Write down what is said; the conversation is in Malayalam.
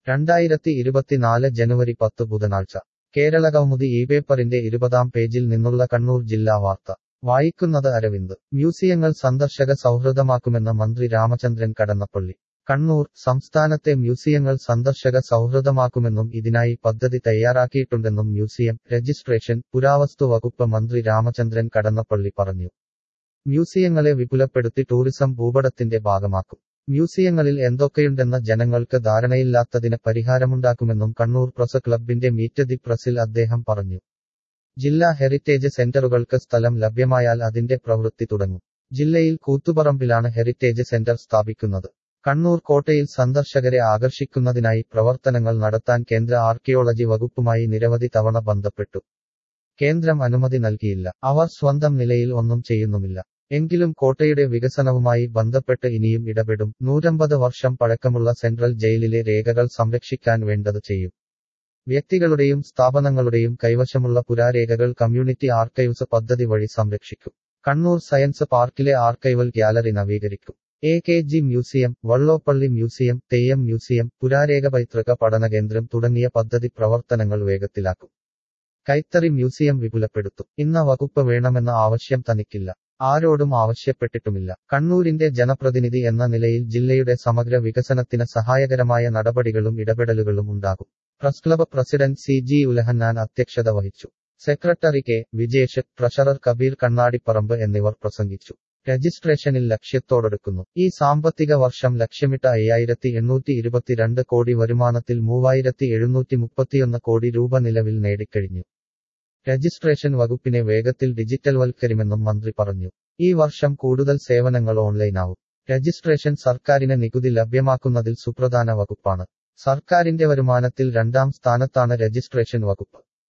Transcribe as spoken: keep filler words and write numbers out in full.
രണ്ടായിരത്തി ഇരുപത്തിനാല് ജനുവരി പത്ത് ബുധനാഴ്ച കേരളകൗമുദി ഈ പേപ്പറിന്റെ ഇരുപതാം പേജിൽ നിന്നുള്ള കണ്ണൂർ ജില്ലാ വാർത്ത വായിക്കുന്നത് അരവിന്ദ്. മ്യൂസിയങ്ങൾ സന്ദർശക സൗഹൃദമാക്കുമെന്ന് മന്ത്രി രാമചന്ദ്രൻ കടന്നപ്പള്ളി. കണ്ണൂർ സംസ്ഥാനത്തെ മ്യൂസിയങ്ങൾ സന്ദർശക സൗഹൃദമാക്കുമെന്നും ഇതിനായി പദ്ധതി തയ്യാറാക്കിയിട്ടുണ്ടെന്നും മ്യൂസിയം രജിസ്ട്രേഷൻ പുരാവസ്തു വകുപ്പ് മന്ത്രി രാമചന്ദ്രൻ കടന്നപ്പള്ളി പറഞ്ഞു. മ്യൂസിയങ്ങളെ വിപുലപ്പെടുത്തി ടൂറിസം ഭൂപടത്തിന്റെ ഭാഗമാക്കും. മ്യൂസിയങ്ങളിൽ എന്തൊക്കെയുണ്ടെന്ന ജനങ്ങൾക്ക് ധാരണയില്ലാത്തതിന് പരിഹാരമുണ്ടാക്കുമെന്നും കണ്ണൂർ പ്രസ് ക്ലബിന്റെ മീറ്റ് ദി പ്രസിൽ അദ്ദേഹം പറഞ്ഞു. ജില്ലാ ഹെറിറ്റേജ് സെന്ററുകൾക്ക് സ്ഥലം ലഭ്യമായാൽ അതിന്റെ പ്രവൃത്തി തുടങ്ങും. ജില്ലയിൽ കൂത്തുപറമ്പിലാണ് ഹെറിറ്റേജ് സെന്റർ സ്ഥാപിക്കുന്നത്. കണ്ണൂർ കോട്ടയിൽ സന്ദർശകരെ ആകർഷിക്കുന്നതിനായി പ്രവർത്തനങ്ങൾ നടത്താൻ കേന്ദ്ര ആർക്കിയോളജി വകുപ്പുമായി നിരവധി തവണ ബന്ധപ്പെട്ടു. കേന്ദ്രം അനുമതി നൽകിയില്ല. അവർ സ്വന്തം നിലയിൽ ഒന്നും ചെയ്യുന്നുമില്ല. എങ്കിലും കോട്ടയുടെ വികസനവുമായി ബന്ധപ്പെട്ട് ഇനിയും ഇടപെടും. നൂറ്റമ്പത് വർഷം പഴക്കമുള്ള സെൻട്രൽ ജയിലിലെ രേഖകൾ സംരക്ഷിക്കാൻ വേണ്ടത് ചെയ്യും. വ്യക്തികളുടെയും സ്ഥാപനങ്ങളുടെയും കൈവശമുള്ള പുരാരേഖകൾ കമ്മ്യൂണിറ്റി ആർക്കൈവ്സ് പദ്ധതി വഴി സംരക്ഷിക്കും. കണ്ണൂർ സയൻസ് പാർക്കിലെ ആർക്കൈവൽ ഗ്യാലറി നവീകരിക്കും. A K G museum, Vallopally museum, Theyyam museum, പുരാരേഖ പൈതൃക പഠനകേന്ദ്രം തുടങ്ങിയ പദ്ധതി പ്രവർത്തനങ്ങൾ വേഗത്തിലാക്കും. കൈത്തറി മ്യൂസിയം വിപുലപ്പെടുത്തും. ഇന്ന വകുപ്പ് വേണമെന്ന ആവശ്യം തനിക്കില്ല. ആരോടും ആവശ്യപ്പെട്ടിട്ടുമില്ല. കണ്ണൂരിന്റെ ജനപ്രതിനിധി എന്ന നിലയിൽ ജില്ലയുടെ സമഗ്ര വികസനത്തിന് സഹായകരമായ നടപടികളും ഇടപെടലുകളും ഉണ്ടാകും. Press club president C G Ulahannan അധ്യക്ഷത വഹിച്ചു. Secretary K Vijesh, treasurer Kabeer Kannadiparamba എന്നിവർ പ്രസംഗിച്ചു. രജിസ്ട്രേഷനിൽ ലക്ഷ്യത്തോടെടുക്കുന്നു. ഈ സാമ്പത്തിക വർഷം ലക്ഷ്യമിട്ട അയ്യായിരത്തി എണ്ണൂറ്റി ഇരുപത്തിരണ്ട് കോടി വരുമാനത്തിൽ മൂവായിരത്തി എഴുന്നൂറ്റി മുപ്പത്തിയൊന്ന് കോടി രൂപ നിലവിൽ നേടിക്കഴിഞ്ഞു. രജിസ്ട്രേഷൻ വകുപ്പിനെ വേഗത്തിൽ ഡിജിറ്റൽവൽക്കരിക്കുമെന്നും മന്ത്രി പറഞ്ഞു. ഈ വർഷം കൂടുതൽ സേവനങ്ങൾ ഓൺലൈനാവും. രജിസ്ട്രേഷൻ സർക്കാരിന് നികുതി ലഭ്യമാക്കുന്നതിൽ സുപ്രധാന വകുപ്പാണ്. സർക്കാരിന്റെ വരുമാനത്തിൽ രണ്ടാം സ്ഥാനത്താണ് രജിസ്ട്രേഷൻ വകുപ്പ്.